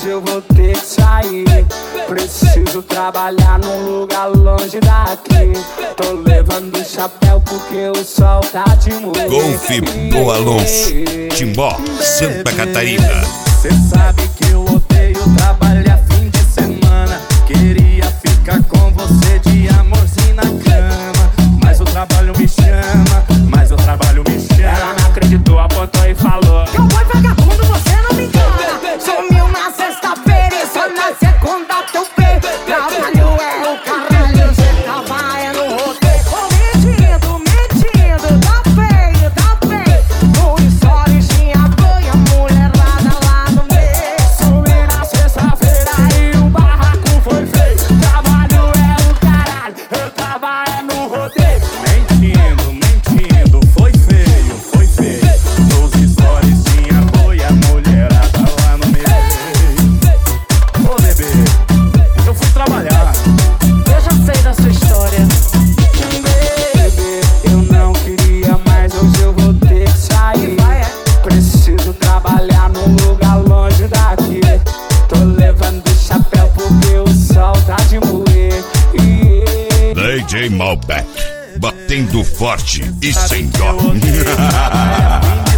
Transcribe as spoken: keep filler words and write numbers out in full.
hoje eu vou ter que sair. Preciso trabalhar num lugar longe daqui. Tô levando chapéu porque o sol tá de moer. Golf do Alonso, Timbó, Santa Catarina. Cê sabe que eu odeio trabalhar fim de semana. Queria ficar com você de amorzinho na cama, mas o trabalho me chama, mas o trabalho me chama. Ela não acreditou, apontou e falou: cowboy vagabundo, você não me engana. Sumiu na sexta-feira e só na segunda tu vê. Trabalho é o caralho, cê trabalha no roteiro. Oh, mentindo, mentindo, tá feio, tá feio. No stories tinha banha, mulherada lá no meio. Sumiu na sexta-feira e o barraco foi feio. Trabalho é o caralho, eu tava é no rodeio. Mentindo, mentindo, foi feio, foi feio. Nos stories tinha boi, a mulherada lá no meio. Ô bebê, eu fui trabalhar. Eu já sei da sua história. Bebê, eu não queria mais, hoje eu vou ter que sair. Preciso trabalhar num lugar longe daqui. Tô levando chapéu porque o sol tá de moer. E D J Malbec, batendo forte e sem dó. eu odeio trabalhar fim de